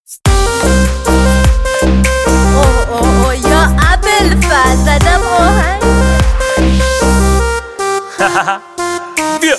اوه یا ابوالفضل زدم آهنگ. بیا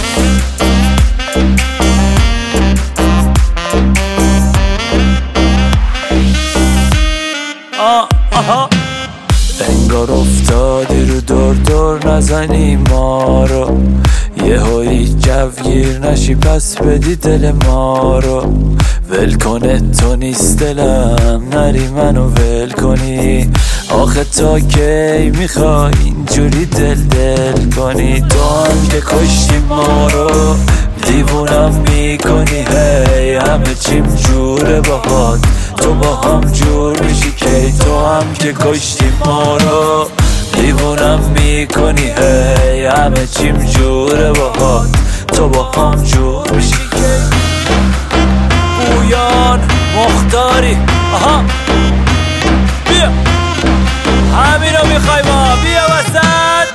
آها انگار افتادی رو دور دور نزنی ما رو، یه هایی جوگیر نشی پس بدی دل ما رو. ول کنه تو نیست دلم نری منو ول کنی، آخه تا کی میخوای اینجوری دل کنی؟ تو هم که کشتی ما رو دیوونم میکنی، هی همه چیم جوره باهات تو با هم جور میشی کی؟ تو هم که کشتی ما رو دیوونم میکنی، هی همه چیم جوره باهات تو با هم جور میشی کی؟ پویان مختاری آها بیا همین رو میخوای ما بیا وسط.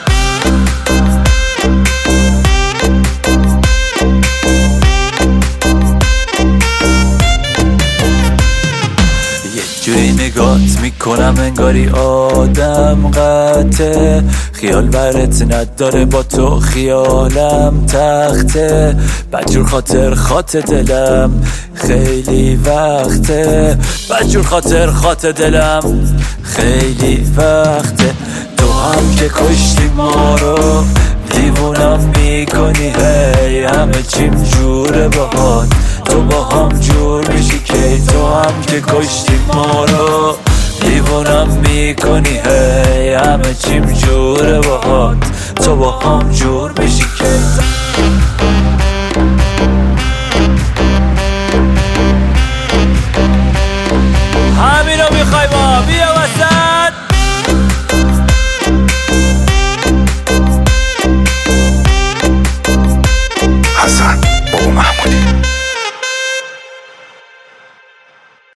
یه جوری نگات میکنم انگاری آدم قطعه، خیال برت نداره با تو خیالم تخته، بدجور خاطر دلم خیلی وقته، بدجور خاطر دلم خیلی وقته. تو هم که کشتی ما رو دیوونم میکنی، هی همه چیم جوره باهات تو با هم جور میشی کی؟ تو هم که کشتی ما رو دیوونم میکنی، هی همه چیم جوره باهات تو با هم جور میشی کی؟ همین رو میخوای ما بیا وسط. حسن بابا محمودی